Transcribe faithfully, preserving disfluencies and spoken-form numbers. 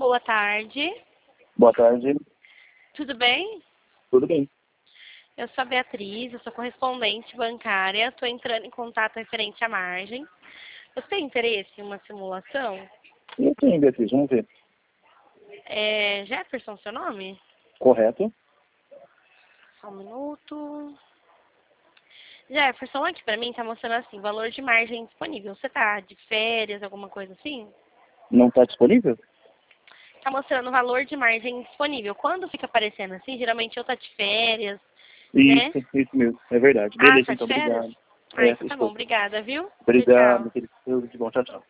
Boa tarde. Boa tarde. Tudo bem? Tudo bem. Eu sou a Beatriz, eu sou correspondente bancária. Estou entrando em contato referente à margem. Você tem interesse em uma simulação? Eu tenho, Beatriz, vamos ver. É Jefferson, seu nome? Correto? Só um minuto. Jefferson, aqui pra mim tá mostrando assim, valor de margem disponível. Você tá de férias, alguma coisa assim? Não está disponível? Tá mostrando o valor de margem disponível. Quando fica aparecendo assim, geralmente eu tô de férias, né? Isso, isso mesmo. É verdade. Ah, Beleza, tá então, de férias? obrigado. Ah, É, então tá bom. estou. Obrigada, viu? Tchau, Obrigado, tchau. querido. Tudo de bom. Tchau, tchau.